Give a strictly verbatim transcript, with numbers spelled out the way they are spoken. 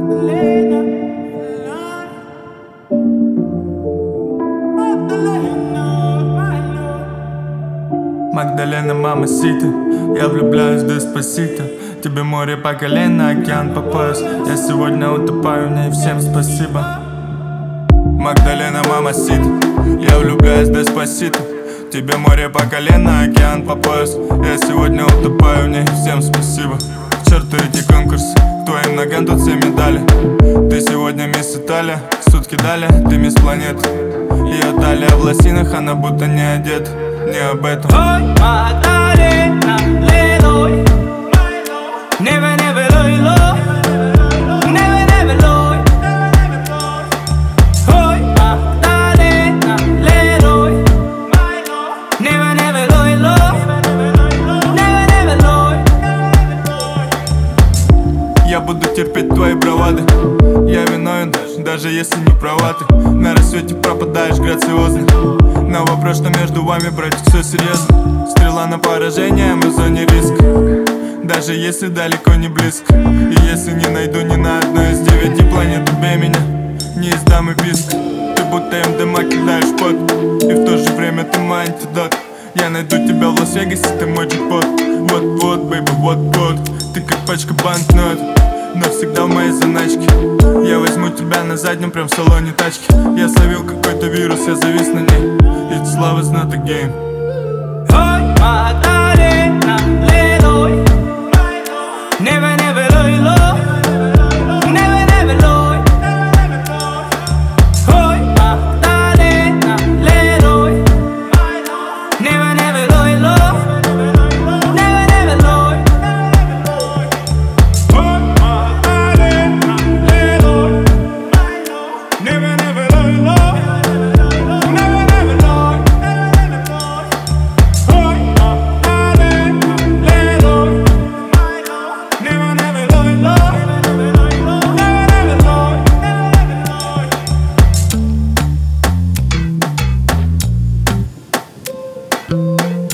Магдалена, мамасита, я влюбляюсь в Деспасито. Тебе море по колено, океан по пояс. Я сегодня утопаю в ней, всем спасибо. Магдалена, мамасита, я влюбляюсь в Деспасито. Тебе море по колено, океан по пояс. Я сегодня утопаю в ней, всем спасибо. К черту эти конкурсы, к твоим ногам тут все медали. Ты сегодня мисс Италия, сутки дали, ты мисс планеты. Ее талия в лосинах, она будто не одета. Не об этом. Hoy Magdalena le doy, never never doy lo, never never doy. Hoy Magdalena le doy, never never doy lo, never never doy. Я буду терпеть твои бравады. Я виновен, даже если не права ты. На рассвете пропадаешь грациозно. На вопрос, что между вами, братик, все серьезно. Стрела на поражение, мы в зоне риска. Даже если далеко не близко. И если не найду ни на одной из девяти планет, убей меня, не издам и писк. Ты будто МДМА кидаешь пот, и в то же время ты мой антидот. Я найду тебя в Лас-Вегасе, ты мой джекпот. Вот-вот, бэйби, вот-вот. Ты как пачка банкнот, но всегда в моей заначке. Я возьму тебя на заднем, прям в салоне тачки. Я словил какой-то вирус, я завис на ней. It's love is not a game. Hoy Magdalena le doy, never never doy lo, never never doy. Hoy Magdalena le doy, never never doy lo, never never doy. Hoy Magdalena le doy, never never doy lo. We'll be right back.